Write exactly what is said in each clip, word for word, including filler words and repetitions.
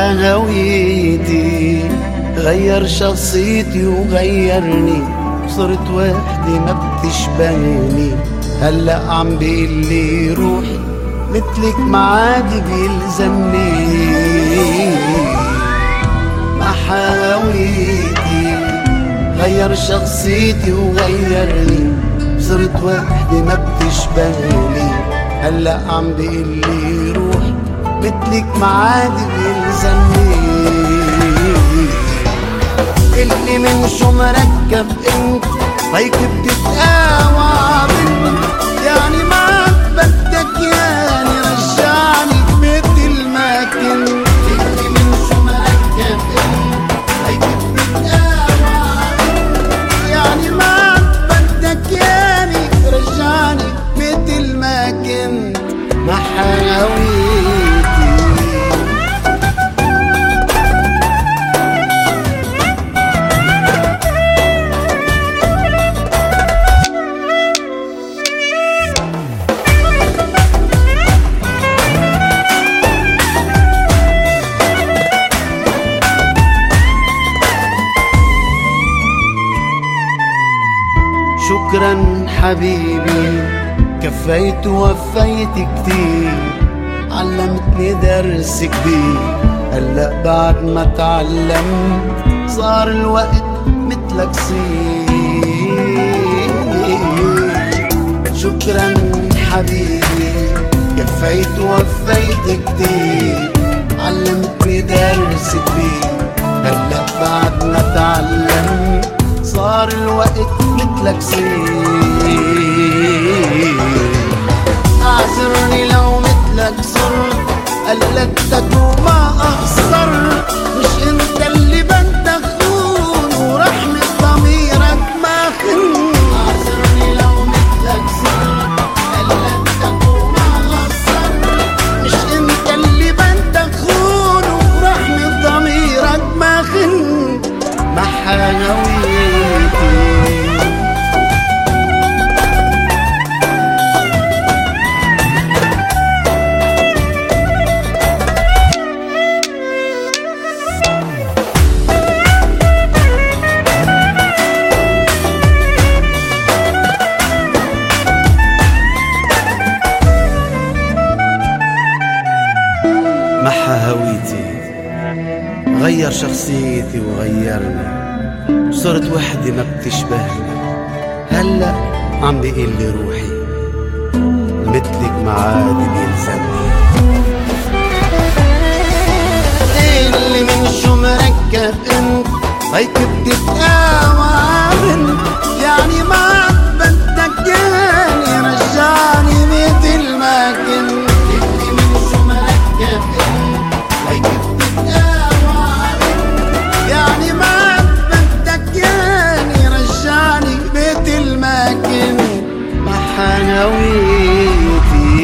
محا هويتي، غير شخصيتي وغيرني، صرت وحدي ما بتشبهني. هلأ عم بيقلي روحي مثلك معادي بيلزمني. محا هويتي، غير شخصيتي وغيرني، صرت وحدي ما بتشبهني. هلأ عم بيقلي روحي مثلك معادي بيلزمني. اللي من شو مركب انت هيك بتتقاوى مني، يعني ما بدك ياني رجعني مثل ما كنت. اللي من شو مركب انت هيك بتتقاوى مني، يعني ما بدك ياني رجعني مثل ما كنت. محا هويتي، شكرا حبيبي، كفيت ووفيت كتير، علمتني درس كبير. هلأ بعد ما تعلمت صار الوقت مثلك صير. شكرا حبيبي، كفيت ووفيت كتير، علمتني درس كبير. هلأ بعد ما تعلمت صار الوقت مثلك صير. اعذرني لو مثلك صرت قلدتك وما اقصر، مش انت اللي بدك خون ورحمة ضميرك ما خن. اعذرني لو مثلك صرت قلدتك وما اقصر، مش انت اللي بدك خون ورحمة ضميرك ما خن. محا هويتي، محا هويتي، غير شخصيتي وغيرني، صرت وحدي ما بتشبهني. هلأ عم بيقلي روحي مثلك معادي بيلزمني. اللي من شو مركب انت هيك بتتقاوى مني، يعني ما بدك ياني رجعني مثل ما كنت. اللي من شو مركب انت هيك بتتقاوى مني، يعني ما بدك ياني رجعني مثل ما كنت. محا هويتي،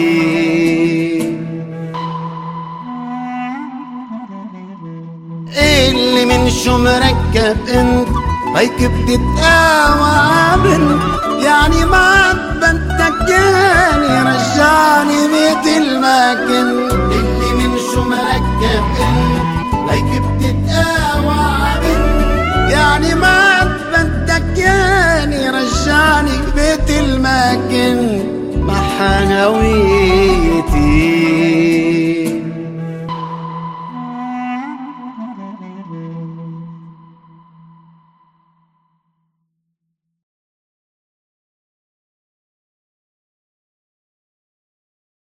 اللي من شو مركب انت هيك بتتقاوى مني، يعني ما بدك ياني رجعني مثل ما كنت. اللي من شو مركب انت هيك بتتقاوى مني، يعني ما بدك ياني رجعني مثل ما كنت. محا هويتي.